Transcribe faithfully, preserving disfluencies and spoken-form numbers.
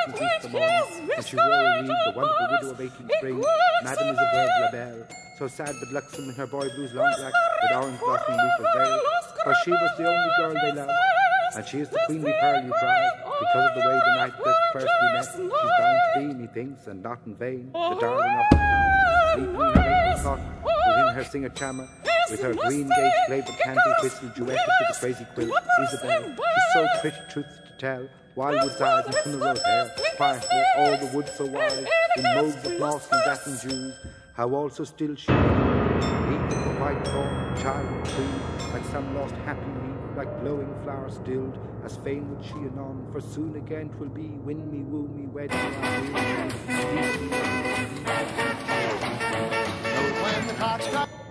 and beat them on, and she wore a wreath, the wonderful widow of eighteen spring, Madame Isabelle La Belle, so sad but luxem in her boy blues long black, with orange blossom weeper's veil, for she was the only girl they loved, and she is the queenly pearl you prize, because of the way the night that first we met, she's bound to be, methinks, and not in vain, the darling of my heart, sleeping in her maple cot, within her singer chamber, with her green gage flavoured candy whistle duetted to the crazy quill, Isabel, she's so pretty, truth to tell, wildwood's eyes and funeral hair, quietly, all the wood so wild, in modes of moss and satin dews, how also still she, beneath the white thorn, child and queen, like some lost happy leaf, like glowing flower stilled, as fain would she anon, for soon again 'twill be, win me, woo me, wed me, I will. When the clock strikes